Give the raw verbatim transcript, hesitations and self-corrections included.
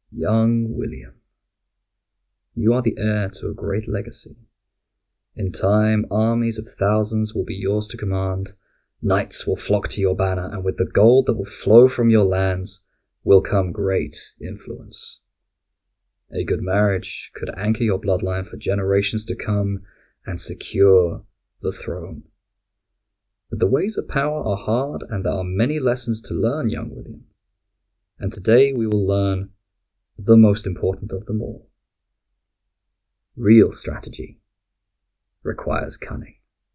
Young William, you are the heir to a great legacy. In time, armies of thousands will be yours to command, knights will flock to your banner, and with the gold that will flow from your lands will come great influence. A good marriage could anchor your bloodline for generations to come and secure the throne. But the ways of power are hard, and there are many lessons to learn, young William. And today we will learn the most important of them all. Real strategy requires cunning.